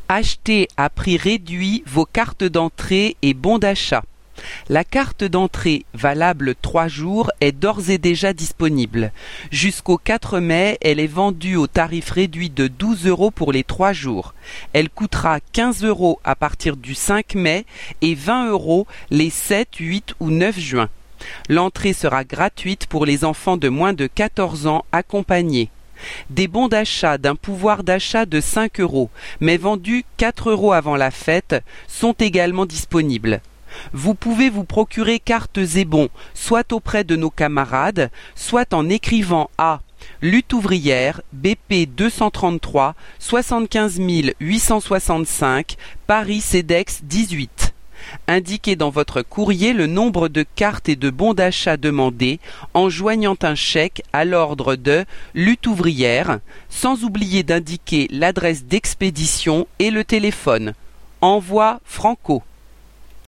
Achetez à prix réduit vos cartes d'entrée et bons d'achat. La carte d'entrée valable 3 jours est d'ores et déjà disponible. Jusqu'au 4 mai, elle est vendue au tarif réduit de 12 € pour les 3 jours. Elle coûtera 15 € à partir du 5 mai et 20 € les 7, 8 ou 9 juin. L'entrée sera gratuite pour les enfants de moins de 14 ans accompagnés. Des bons d'achat d'un pouvoir d'achat de 5 €, mais vendus 4 € avant la fête, sont également disponibles. Vous pouvez vous procurer cartes et bons, soit auprès de nos camarades, soit en écrivant à Lutte ouvrière, BP 233 75 865, Paris CEDEX 18. Indiquez dans votre courrier le nombre de cartes et de bons d'achat demandés en joignant un chèque à l'ordre de Lutte ouvrière, sans oublier d'indiquer l'adresse d'expédition et le téléphone. Envoi Franco.